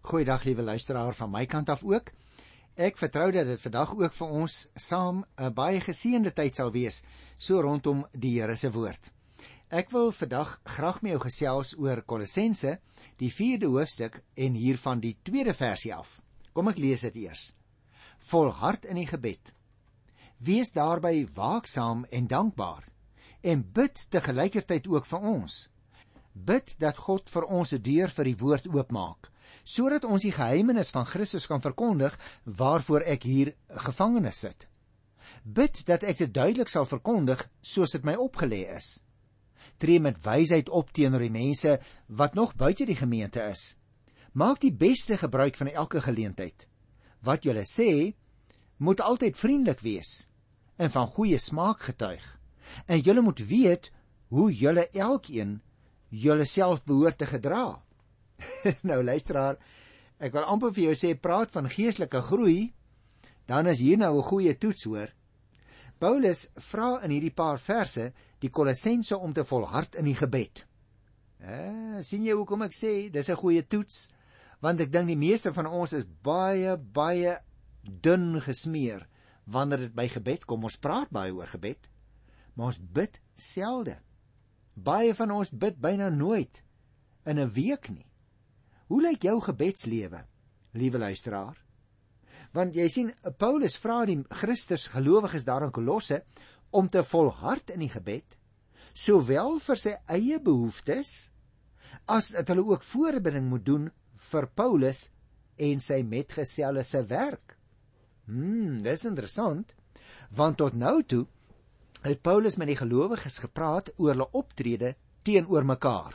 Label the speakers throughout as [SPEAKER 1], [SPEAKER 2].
[SPEAKER 1] Goeiedag, liewe luisteraar, van my kant af ook. Ek vertrou dat dit vandag ook vir ons saam 'n baie geseënde tyd sal wees, so rondom die Here se woord. Ek wil vandag graag met jou gesels oor Kolossense, die 4de hoofstuk en hiervan die 2de versie af. Kom ek lees dit eers. Volhard in die gebed. Wees daarby waaksaam en dankbaar, en bid tegelykertyd ook vir ons. Bid dat God vir ons 'n deur vir die woord oopmaak, sodat ons die geheimenis van Christus kan verkondig, waarvoor ek hier gevangenes sit. Bid dat ek dit duidelik sal verkondig, soos dit my opgelê is. Tree met wysheid op teenoor die mense wat nog buite die gemeente is. Maak die beste gebruik van elke geleentheid. Wat julle sê, moet altyd vriendelik wees en van goeie smaak getuig. En julle moet weet hoe julle elkeen julle self behoort te gedra. Nou luisteraar, ek wil amper vir jou sê, praat van geestelike groei, dan is hier nou 'n goeie toets, hoor. Paulus vra in hierdie paar verse die Kolossense om te volhard in die gebed. Sien jy hoekom ek sê, dis 'n goeie toets? Want ek dink die meeste van ons is baie dun gesmeer wanneer dit by gebed kom. Ons praat baie oor gebed, maar ons bid selde. Baie van ons bid byna nooit in 'n week nie. Hoe lyk jou gebedslewe, liewe luisteraar? Want jy sien, Paulus vra die Christus gelowiges daar in Kolosse om te volhard in die gebed, sowel vir sy eie behoeftes, as dat hulle ook voorbereiding moet doen vir Paulus en sy metgeselle se werk. Dis interessant, want tot nou toe het Paulus met die gelowiges gepraat oor hulle optrede teenoor mekaar.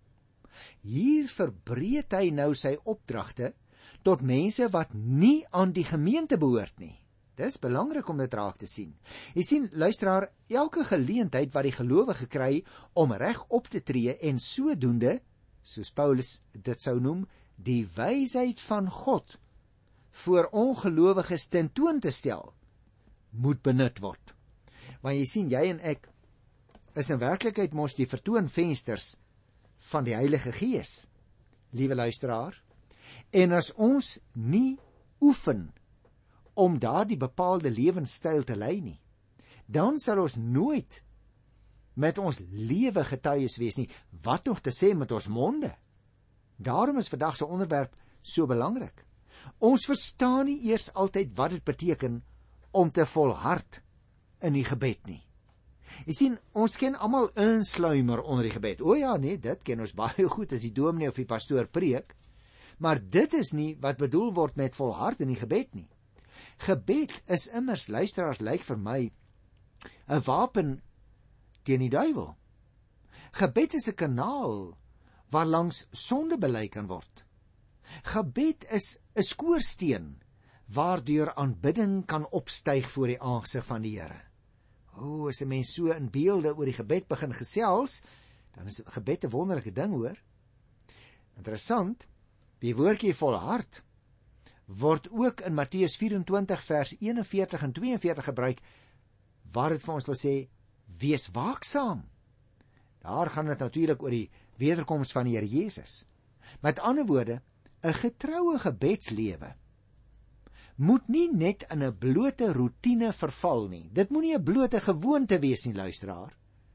[SPEAKER 1] Hier verbreed hy nou sy opdragte tot mense wat nie aan die gemeente behoort nie. Dis belangrik om dit raak te sien. Jy sien, luisteraar, elke geleentheid wat die gelowige kry om reg op te tree en sodoende, soos Paulus dit sou noem, die wysheid van God voor ongelowiges tentoon te stel, moet benut word. Want jy sien, jy en ek is in werklikheid mos die vertoonvensters van die Heilige Gees, liewe luisteraar. En as ons nie oefen om daardie bepaalde lewenstyl te lei nie, dan sal ons nooit met ons lewe getuies wees nie, wat nog te sê met ons monde. Daarom is vandag se onderwerp so belangrik. Ons verstaan nie eers altyd wat dit beteken om te volhard in die gebed nie. Jy sien, ons ken almal insluimer onder die gebed. O ja, nee, dit ken ons baie goed as die dominee of die pastoor preek. Maar dit is nie wat bedoel word met volhard in die gebed nie. Gebed is immers, luisteraars, lyk vir my 'n wapen teen die duiwel. Gebed is 'n kanaal waarlangs sonde bely kan word. Gebed is 'n skoorsteen waardeur aanbidding kan opstyg voor die aangesig van die Here. As 'n mens so in beelde oor die gebed begin gesels, dan is gebed 'n wonderlike ding, hoor. Interessant, die woordjie volhard word ook in Matteus 24 vers 41 en 42 gebruik, waar dit vir ons wil sê, wees waaksaam. Daar gaan dit natuurlik oor die wederkoms van die Here Jesus. Met ander woorde, 'n getroue gebedslewe moet nie net in 'n blote roetine verval nie. Dit moet nie 'n blote gewoonte wees nie, luisteraar.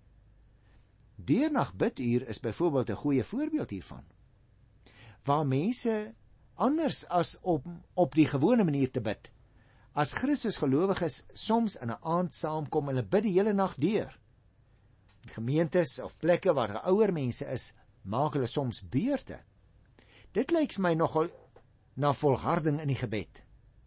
[SPEAKER 1] Deurnagbidduur is byvoorbeeld 'n goeie voorbeeld hiervan, waar mense anders as op die gewone manier te bid, as Christus gelowiges soms in 'n aand saamkom en hulle bid die hele nag deur. In gemeentes of plekke waar ouer mense is, maak hulle soms beurte. Dit lyk vir my nogal na volharding in die gebed.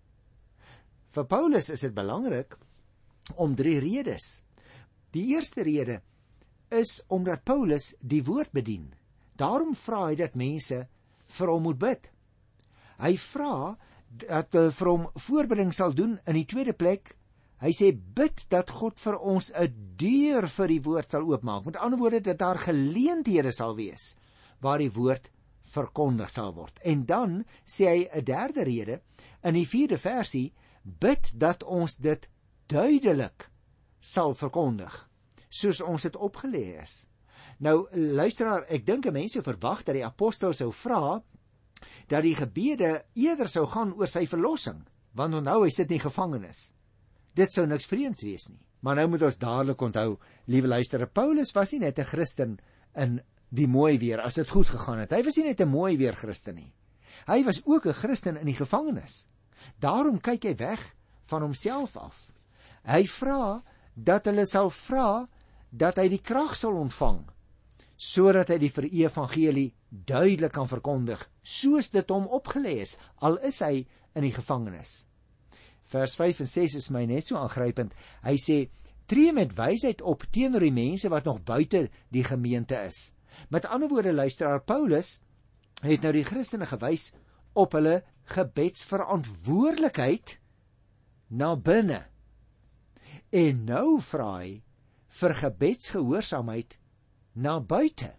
[SPEAKER 1] Vir Paulus is dit belangrik om 3 redes. Die eerste rede is omdat Paulus die woord bedien. Daarom vra hy dat mense vir hom moet bid. Hy vra dat hulle vir hom voorbereiding sal doen. In die tweede plek, hy sê bid dat God vir ons 'n deur vir die woord sal oopmaak. Met ander woorde, dat daar geleenthede sal wees waar die woord verkondig sal word. En dan sê hy 'n derde rede in die 4de versie, bid dat ons dit duidelik sal verkondig, soos ons dit opgelê is. Nou, luisteraar, ek dink mense verwag dat die apostel sou vra, dat die gebede eerder sou gaan oor sy verlossing, want onthou, hy sit in gevangenis. Dit sou niks vreemds wees nie. Maar nou moet ons dadelik onthou, liewe luisteraar, Paulus was nie net 'n Christen in die mooi weer, as dit goed gegaan het. Hy was nie net 'n mooi weer Christen nie. Hy was ook 'n Christen in die gevangenis. Daarom kyk hy weg van homself af. Hy vra dat hulle sal vra dat hy die krag sal ontvang, sodat hy die evangelie duidelik kan verkondig, soos dit hom opgelê is, al is hy in die gevangenis. Vers 5 en 6 is my net so aangrypend. Hy sê, tree met wysheid op teenoor die mense wat nog buite die gemeente is. Met ander woorde, luisteraar, Paulus het nou die Christene gewys op hulle gebedsverantwoordelikheid na binne. En nou vra hy vir gebedsgehoorsaamheid na buite.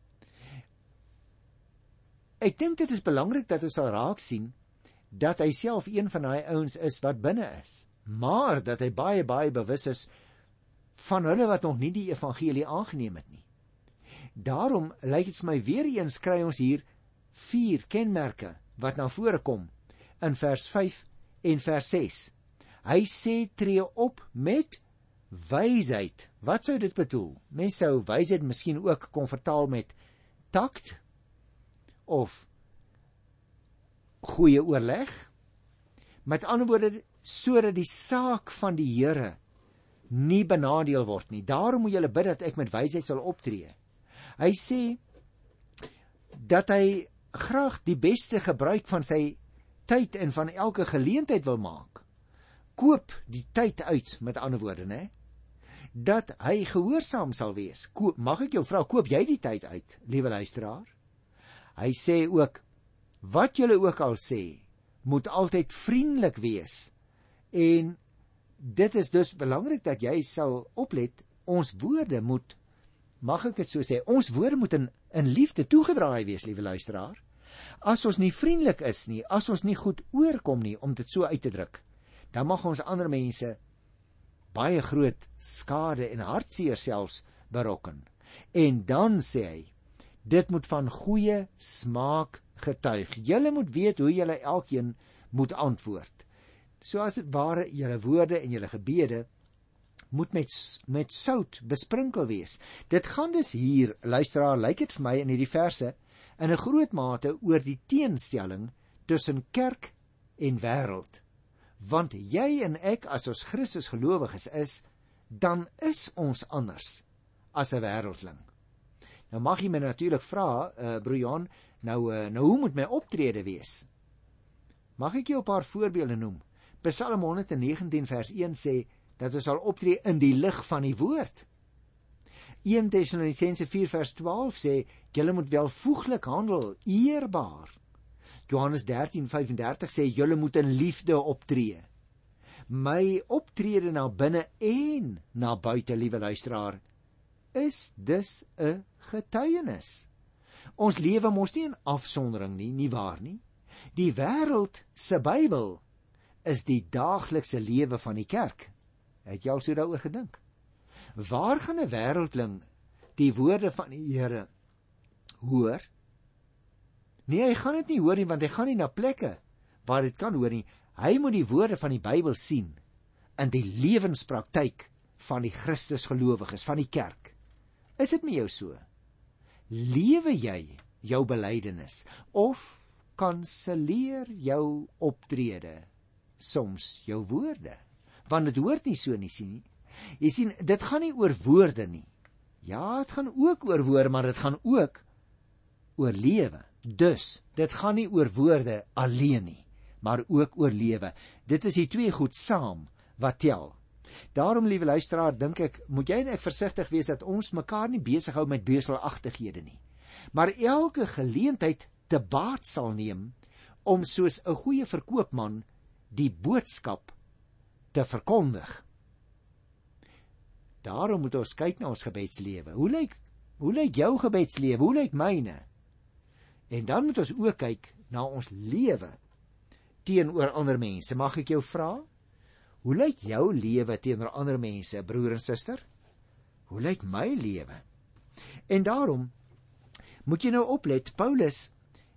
[SPEAKER 1] Ek dink dit is belangrik dat ons sal raak sien dat hy self een van daai ouens is wat binne is, maar dat hy baie bewus is van hulle wat nog nie die evangelie aangeneem het nie. Daarom lyk dit vir my weer eens kry ons hier 4 kenmerke wat na vore kom in vers 5 en vers 6. Hy sê tree op met wysheid. Wat sou dit bedoel? Mense sou wysheid miskien ook kon vertaal met takt of goeie oorleg. Met ander woorde, sodat die saak van die Here nie benadeel word nie. Daarom moet julle bid dat ek met wysheid sal optree. Hy sê dat hy graag die beste gebruik van sy tyd en van elke geleentheid wil maak. Koop die tyd uit, met ander woorde, né? Dat hy gehoorsaam sal wees. Mag ek jou vra, koop jy die tyd uit, liewe luisteraar? Hy sê ook, wat julle ook al sê, moet altyd vriendelik wees. En dit is dus belangrik dat jy sal oplet, ons woorde moet, mag ek dit so sê, ons woorde moet in liefde toegedraai wees, liewe luisteraar. As ons nie vriendelik is nie, as ons nie goed oorkom nie, om dit so uit te druk, dan mag ons ander mense baie groot skade en hartseer selfs berokken. En dan sê hy, dit moet van goeie smaak getuig. Julle moet weet hoe julle elkeen moet antwoord. Soos dit ware, julle woorde en julle gebede moet met sout besprinkel wees. Dit gaan dus hier, luisteraar, lyk dit vir my in hierdie verse, in 'n groot mate oor die teenstelling tussen kerk en wêreld. Want jy en ek, as ons Christus gelowiges is, dan is ons anders as 'n wêreldling. Nou mag jy my natuurlik vra, broer Jan, nou hoe moet my optrede wees? Mag ek jou 'n paar voorbeelde noem? Psalm 119 vers 1 sê, dat ons sal optree in die lig van die woord. 1 Tessalonisense 4 vers 12 sê, julle moet welvoeglik handel, eerbaar. Johannes 13:35 sê, julle moet in liefde optree. My optrede na binne en na buite, liewe luisteraar, is dus 'n getuienis. Ons lewe mos nie in afsondering nie waar nie. Die wêreld se Bybel is die daaglikse lewe van die kerk. Het jy al so daaroor gedink? Waar gaan 'n wêreldling die woorde van die Here hoor? Nee, hy gaan dit nie hoor nie, want hy gaan nie na plekke waar dit kan hoor nie. Hy moet die woorde van die Bybel sien in die lewenspraktyk van die Christusgelowiges, van die kerk. Is dit met jou so? Lewe jy jou belydenis of kanseleer jou optrede soms jou woorde? Want dit hoort nie so nie, sien nie. Jy sien, dit gaan nie oor woorde nie. Ja, dit gaan ook oor woorde, maar dit gaan ook oor lewe. Dus, dit gaan nie oor woorde alleen nie, maar ook oor lewe. Dit is die twee goed saam wat tel. Daarom, liewe luisteraar, dink ek, moet jy en ek versigtig wees dat ons mekaar nie besig hou met beuselagtighede nie, maar elke geleentheid te baat sal neem om soos 'n goeie verkoopman die boodskap te verkondig. Daarom moet ons kyk na ons gebedslewe. Hoe lyk jou gebedslewe? Hoe lyk myne? En dan moet ons ook kyk na ons lewe teenoor ander mense. Mag ek jou vra? Hoe lyk jou lewe teenoor ander mense, broer en suster? Hoe lyk my lewe? En daarom moet jy nou oplet, Paulus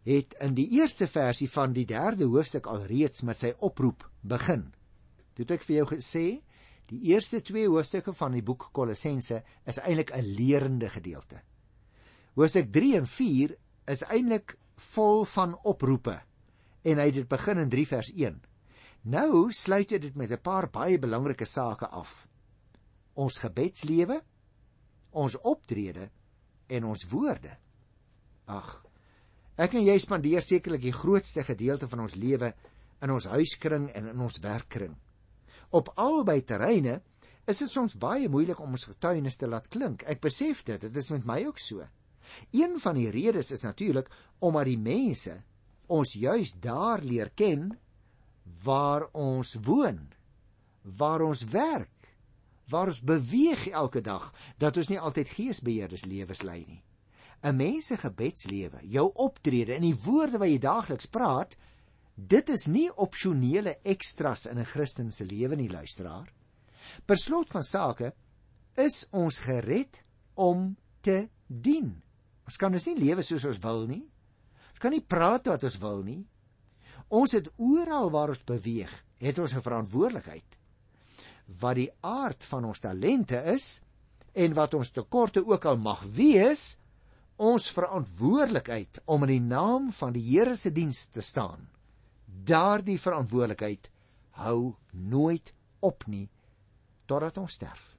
[SPEAKER 1] het in die eerste versie van die 3de hoofstuk alreeds met sy oproep begin. Toe het ek vir jou gesê, die eerste 2 hoofstukke van die boek Kolossense is eintlik 'n lerende gedeelte. Hoofstuk 3 en 4 is eintlik vol van oproepe, en hy het dit begin in 3 vers 1. Nou sluit hy dit met 'n paar baie belangrike sake af. Ons gebedslewe, ons optrede en ons woorde. Ag, ek en jy spandeer sekerlik die grootste gedeelte van ons lewe in ons huiskring en in ons werkkring. Op albei terreine is dit soms baie moeilik om ons getuienis te laat klink. Ek besef dit is met my ook so. Een van die redes is natuurlik omdat die mense ons juis daar leer ken waar ons woon, waar ons werk, waar ons beweeg elke dag, dat ons nie altyd geesbeheerdes lewens lei nie. 'n Mens se gebedslewe, jou optrede en die woorde wat jy daagliks praat, dit is nie opsionele ekstras in 'n Christen se lewe nie, luisteraar. Per slot van sake is ons gered om te dien. Ons kan dus nie lewe soos ons wil nie. Ons kan nie praat wat ons wil nie. Ons het oral waar ons beweeg, het ons 'n verantwoordelikheid. Wat die aard van ons talente is, en wat ons tekorte ook al mag wees, ons verantwoordelikheid om in die naam van die Here se diens te staan. Daardie verantwoordelikheid hou nooit op nie, totdat ons sterf.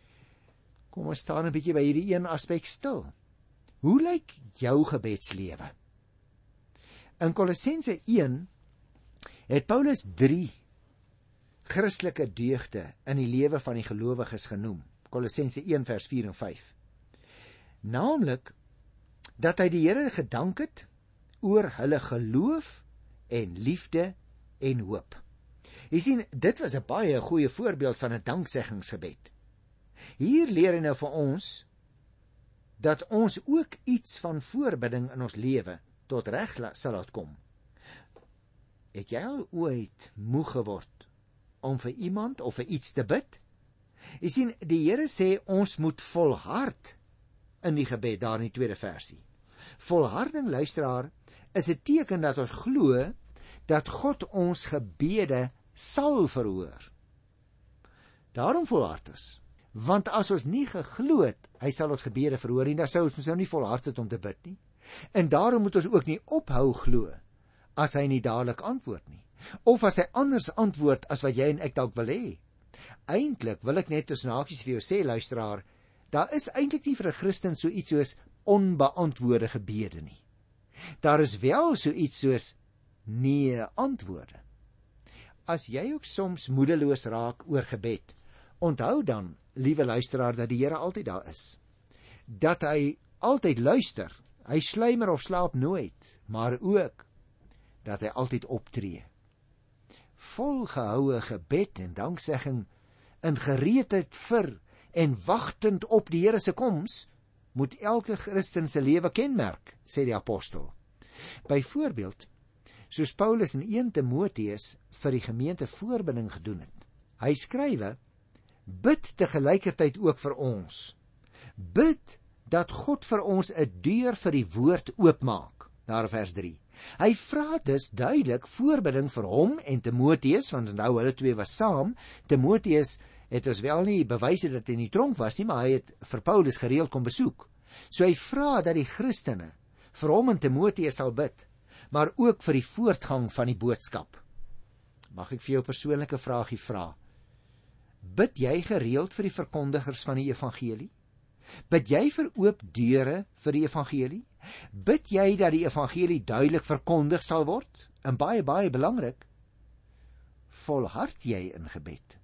[SPEAKER 1] Kom ons staan 'n bietjie by hierdie een aspek stil. Hoe lyk jou gebedslewe? In Kolossense 1 het Paulus 3 Christelike deugde in die lewe van die gelowiges genoem. Kolossense 1 vers 4 en 5. Naamlik dat hy die Here gedank het oor hulle geloof en liefde en hoop. Jy sien, dit was 'n baie goeie voorbeeld van 'n dankseggingsgebed. Hier leer hy nou vir ons dat ons ook iets van voorbidding in ons lewe tot reg sal laat kom. Het jy al ooit moeg geword om vir iemand of vir iets te bid? Jy sien, die Here sê ons moet volhard in die gebed, daar in die 2de versie. Volharding, luisteraar, is 'n teken dat ons glo dat God ons gebede sal verhoor. Daarom volhard ons. Want as ons nie geglo het, hy sal ons gebede verhoor nie, dan sou ons nou nie volhard het om te bid nie. En daarom moet ons ook nie ophou glo as hy nie dadelik antwoord nie, of as hy anders antwoord as wat jy en ek dalk wil hê. Eintlik wil ek net tussen hakies vir jou sê, luisteraar, daar is eintlik nie vir 'n Christen so iets soos onbeantwoorde gebede nie. Daar is wel so iets soos nee antwoorde. As jy ook soms moedeloos raak oor gebed, onthou dan, liewe luisteraar, dat die Here altyd daar is. Dat hy altyd luister. Hy sluimer of slaap nooit, maar ook dat hy altyd optree. Volgehoue gebed en danksegging in gereedheid vir en wagtend op die Here se koms moet elke Christen se lewe kenmerk, sê die apostel. Byvoorbeeld, soos Paulus in 1 Timoteus vir die gemeente voorbinding gedoen het. Hy skrywe: bid te gelykertyd ook vir ons. Bid dat God vir ons 'n deur vir die woord oopmaak. Daar in vers 3. Hy vra dus duidelik voorbidding vir hom en Timoteus, want onthou hulle twee was saam. Timoteus het ons wel nie bewys dat hy in die tronk was nie, maar hy het vir Paulus gereeld kom besoek. So hy vra dat die Christene vir hom en Timoteus sal bid, maar ook vir die voortgang van die boodskap. Mag ek vir jou 'n persoonlike vraagie vra? Bid jy gereeld vir die verkondigers van die evangelie? Bid jy vir oop deure vir die evangelie? Bid jy dat die evangelie duidelik verkondig sal word? En baie, baie belangrik, volhard jy in gebed?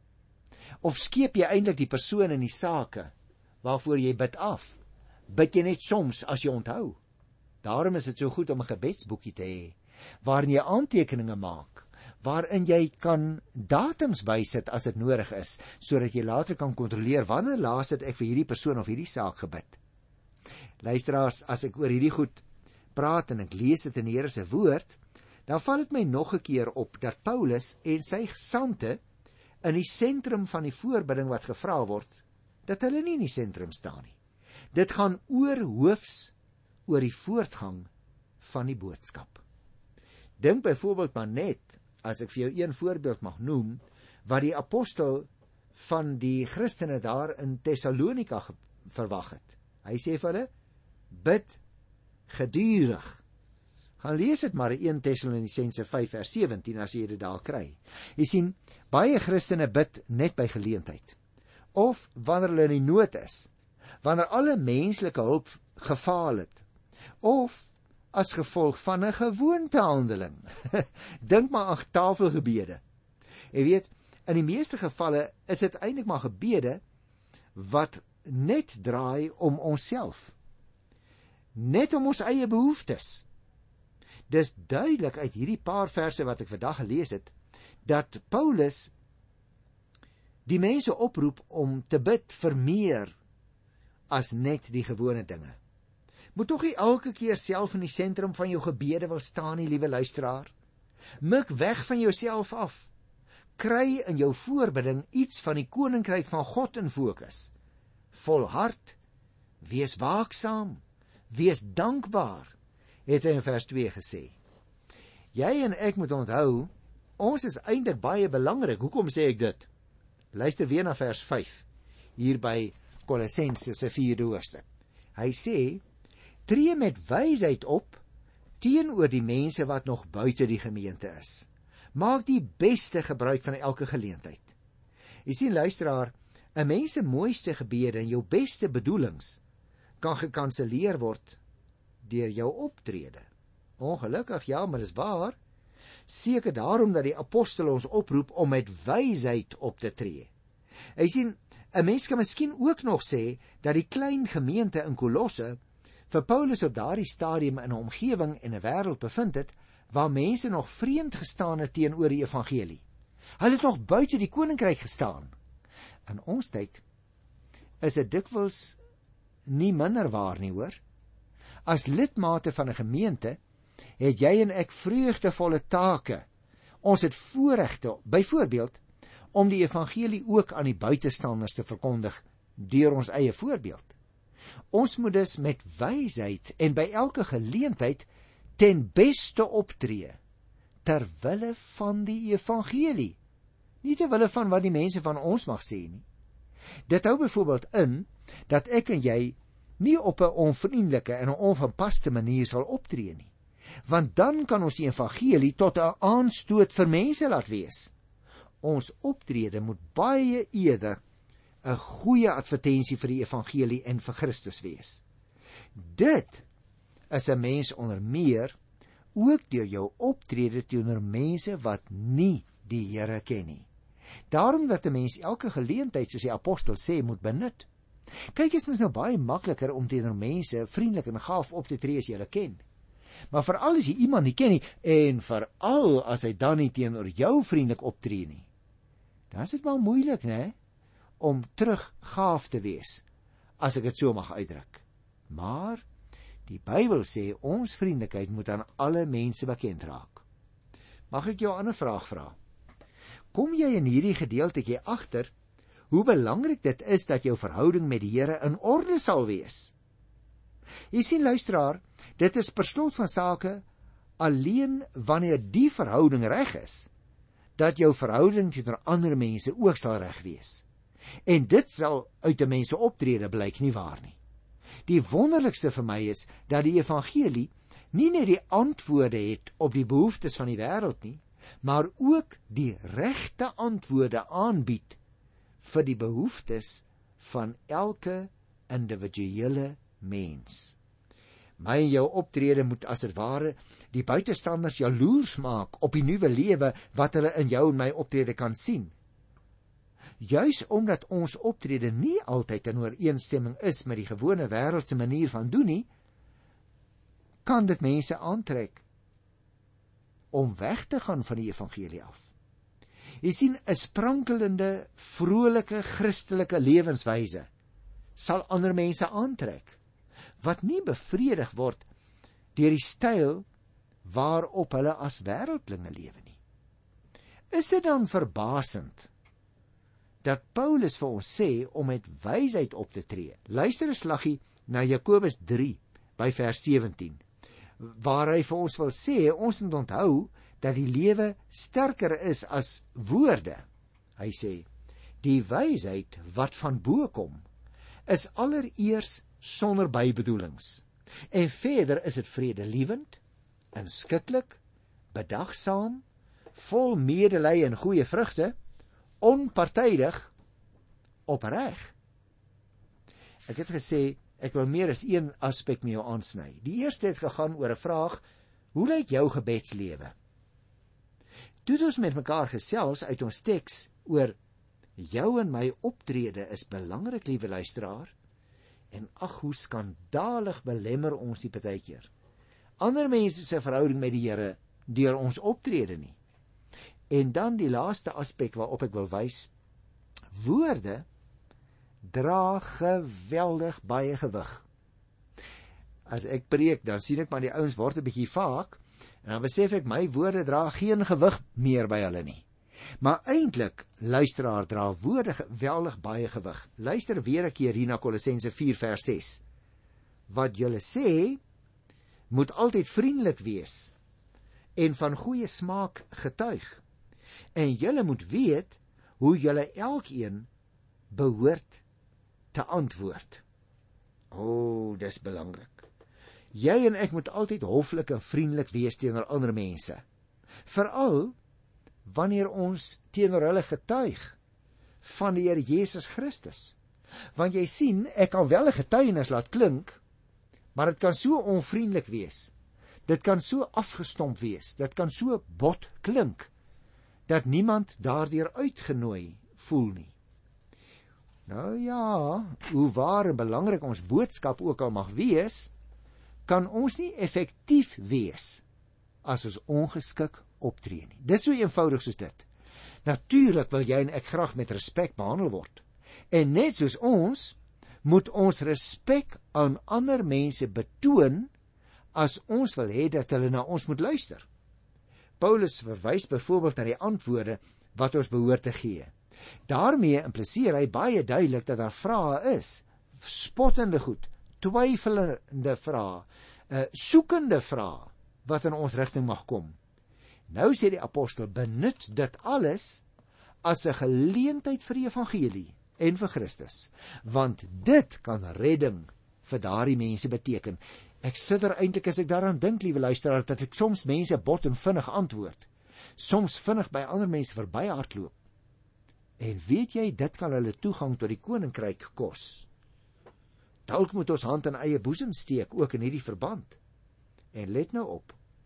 [SPEAKER 1] Of skeep jy eintlik die persoon in die sake waarvoor jy bid af? Bid jy net soms as jy onthou? Daarom is dit so goed om 'n gebedsboekie te hê, waarin jy aantekeninge maak, waarin jy kan datums bysit as dit nodig is, sodat jy later kan kontroleer wanneer laas het ek vir hierdie persoon of hierdie saak gebid. Luisteraars, as ek oor hierdie goed praat en ek lees dit in die Here se woord, dan val dit my nog 'n keer op dat Paulus en sy gesandte in die sentrum van die voorbidding wat gevra word, dat hulle nie in die sentrum staan nie. Dit gaan oor hoofs oor die voortgang van die boodskap. Dink byvoorbeeld maar net, as ek vir jou een voorbeeld mag noem, wat die apostel van die Christene daar in Thessalonika verwag het. Hy sê vir hulle, bid gedurig. Gaan lees dit maar 1 Tessalonisense 5 vers 17 as jy dit daar kry. Jy sien, baie Christene bid net by geleentheid, of wanneer hulle in die nood is, wanneer alle menslike hulp gefaal het, of as gevolg van 'n gewoontehandeling. Dink maar aan tafelgebede. Jy weet, in die meeste gevalle is dit eintlik maar gebede wat net draai om onsself, net om ons eie behoeftes. Dis duidelik uit hierdie paar verse wat ek vandag gelees het, dat Paulus die mense oproep om te bid vir meer as net die gewone dinge. Moet tog nie elke keer self in die sentrum van jou gebede wil staan nie, liewe luisteraar. Mik weg van jouself af. Kry in jou voorbidding iets van die koninkryk van God in fokus. Volhard, wees waaksaam, wees dankbaar, het hy in vers 2 gesê. Jy en ek moet onthou, ons is eintlik baie belangrik. Hoekom sê ek dit? Luister weer na vers 5, hier by Kolossense se 4de hoofstuk. Hy sê, tree met wysheid op teenoor die mense wat nog buite die gemeente is. Maak die beste gebruik van elke geleentheid. Jy sien, luisteraar, 'n mens se mooiste gebede en jou beste bedoelings kan gekanselleer word deur jou optrede. Ongelukkig, ja, maar dis waar. Seker daarom dat die apostel ons oproep om met wysheid op te tree. Jy sien, 'n mens kan miskien ook nog sê dat die klein gemeente in Kolosse vir Paulus op daardie stadium in 'n omgewing en 'n wêreld bevind het waar mense nog vreemd gestaan het teenoor die evangelie. Hulle het nog buite die koninkryk gestaan. In ons tyd is dit dikwels nie minder waar nie, hoor. As lidmate van 'n gemeente het jy en ek vreugdevolle take. Ons het voorregte, byvoorbeeld, om die evangelie ook aan die buitestanders te verkondig deur ons eie voorbeeld. Ons moet dus met wysheid en by elke geleentheid ten beste optree ter wille van die evangelie, nie ter wille van wat die mense van ons mag sê nie. Dit hou byvoorbeeld in dat ek en jy nie op 'n onvriendelike en 'n ongepaste manier sal optree nie, want dan kan ons die evangelie tot 'n aanstoot vir mense laat wees. Ons optrede moet baie eerder 'n goeie advertensie vir die evangelie en vir Christus wees. Dit is 'n mens onder meer ook deur jou optrede teenoor mense wat nie die Here ken nie. Daarom dat 'n mens elke geleentheid, soos die apostel sê, moet benut. Kyk, is mens nou baie makliker om teenoor mense vriendelik en gaaf op te tree as jy hulle ken. Maar veral as jy iemand nie ken nie, en veral as hy dan nie teenoor jou vriendelik optree nie, dan is dit maar moeilik, né, om terug gaaf te wees, as ek dit so mag uitdruk. Maar die Bybel sê ons vriendelikheid moet aan alle mense bekend raak. Mag ek jou 'n ander vraag vra? Kom jy in hierdie gedeeltetjie agter hoe belangrik dit is dat jou verhouding met die Here in orde sal wees? Jy sien, luisteraar, dit is per slot van sake alleen wanneer die verhouding reg is, dat jou verhouding teenoor ander mense ook sal reg wees. En dit sal uit 'n mens se optrede blyk, nie waar nie. Die wonderlikste vir my is dat die evangelie nie net die antwoorde het op die behoeftes van die wêreld nie, maar ook die regte antwoorde aanbied vir die behoeftes van elke individuele mens. My en jou optrede moet as dit ware die buitestanders jaloers maak op die nuwe lewe wat hulle in jou en my optrede kan sien. Juis omdat ons optrede nie altyd in ooreenstemming is met die gewone wêreldse manier van doen nie, kan dit mense aantrek om weg te gaan van die evangelie af. Jy sien, 'n sprankelende, vrolike, Christelike lewenswyse sal ander mense aantrek, wat nie bevredig word deur die styl waarop hulle as wêreldlinge lewe nie. Is dit dan verbasend dat Paulus vir ons sê om met wysheid op te tree? Luister 'n slaggie na Jakobus 3 by vers 17, waar hy vir ons wil sê, ons moet onthou, dat die lewe sterker is as woorde. Hy sê, die wysheid wat van bo kom, is allereers sonder bybedoelings. En verder is dit vredelievend, inskikkelik, bedagsaam, vol medelee en goeie vrugte, onpartydig, opreg. Ek het gesê, ek wil meer as een aspek met jou aansny. Die eerste het gegaan oor 'n vraag, hoe lyk jou gebedslewe? Toe het ons met mekaar gesels uit ons teks oor jou en my optrede is belangrik, liewe luisteraar, en ag, hoe skandalig belemmer ons die partykeer ander mense se verhouding met die Here deur ons optrede nie. En dan die laaste aspek waarop ek wil wys, woorde dra geweldig baie gewig. As ek preek, dan sien ek maar die ouens word 'n bietjie vaak, en dan besef ek, my woorde dra geen gewig meer by hulle nie. Maar eintlik, luisteraar, dra woorde geweldig baie gewig. Luister weer 'n keer hier na Kolossense 4 vers 6. Wat julle sê, moet altyd vriendelik wees en van goeie smaak getuig. En julle moet weet hoe julle elkeen behoort te antwoord. Dis belangrik. Jy en ek moet altyd hoflik en vriendelik wees teenoor ander mense. Veral wanneer ons teenoor hulle getuig van die Here Jesus Christus. Want jy sien, ek kan wel 'n getuienis laat klink, maar dit kan so onvriendelik wees. Dit kan so afgestomp wees. Dit kan so bot klink, dat niemand daardeur uitgenooi voel nie. Nou ja, hoe waar en belangrik ons boodskap ook al mag wees, kan ons nie effektief wees as ons ongeskik optree nie. Dis so eenvoudig soos dit. Natuurlik wil jy en ek graag met respek behandel word. En net soos ons, moet ons respek aan ander mense betoon as ons wil hê dat hulle na ons moet luister. Paulus verwys byvoorbeeld na die antwoorde wat ons behoort te gee. Daarmee impliseer hy baie duidelik dat daar vrae is, spottende goed, twyfelende vrae, soekende vrae wat in ons rigting mag kom. Nou sê die apostel, benut dit alles as 'n geleentheid vir die evangelie en vir Christus, want dit kan redding vir daardie mense beteken. Ek sit eintlik as ek daaraan dink, liewe luisteraar, dat ek soms mense bot en vinnig antwoord, soms vinnig by ander mense verby hardloop. En weet jy, dit kan hulle toegang tot die koninkryk kos. Dalk moet ons hand in eie boesem steek, ook in hierdie verband. En let nou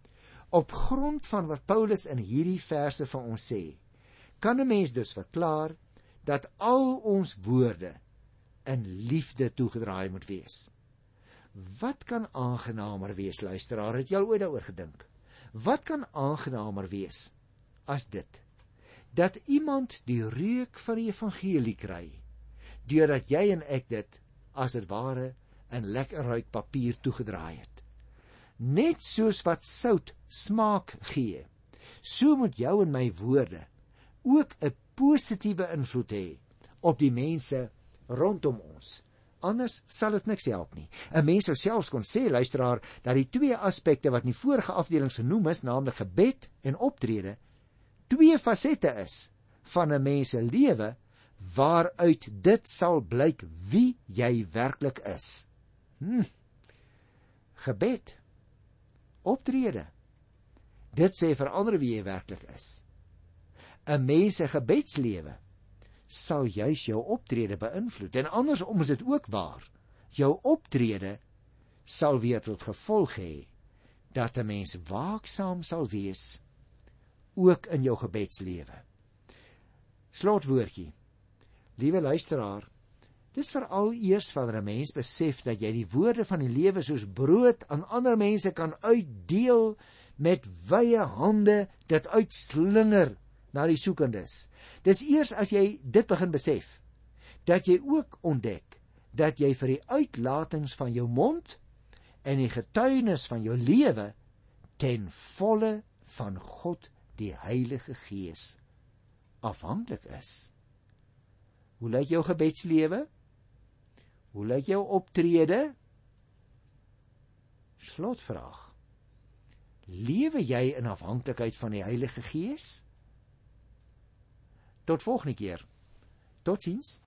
[SPEAKER 1] op grond van wat Paulus in hierdie verse van ons sê, kan 'n mens dus verklaar dat al ons woorde in liefde toegedraai moet wees. Wat kan aangenamer wees, luisteraar, het jy al ooit daaroor gedink? Wat kan aangenamer wees as dit? Dat iemand die reuk van die evangelie kry, deurdat jy en ek dit, as dit ware, in lekker ruik papier toegedraai het. Net soos wat sout smaak gee, so moet jou en my woorde ook 'n positiewe invloed hê op die mense rondom ons. Anders sal dit niks help nie. 'n Mens sou selfs kon sê, luisteraar, dat die twee aspekte wat in die vorige afdeling genoem is, naamlik gebed en optrede, twee fasette is van 'n mens se lewe waaruit dit sal blyk wie jy werklik is. Gebed, optrede, dit sê verander wie jy werklik is. 'n Mens se gebedslewe sal juis jou optrede beïnvloed, en andersom is dit ook waar. Jou optrede sal weer tot gevolg hê dat 'n mens waaksaam sal wees ook in jou gebedslewe. Slotwoordjie. Liewe luisteraar, dis veral eers wanneer 'n mens besef dat jy die woorde van die lewe soos brood aan ander mense kan uitdeel, met wye hande dit uitslinger na die soekendes. Dis eers as jy dit begin besef, dat jy ook ontdek, dat jy vir die uitlatings van jou mond en die getuienis van jou lewe ten volle van God die Heilige Gees afhanklik is. Hoe lyk jou gebedslewe? Hoe lyk jou optrede? Slotvraag. Lewe jy in afhanklikheid van die Heilige Gees? Tot volgende keer. Totsiens.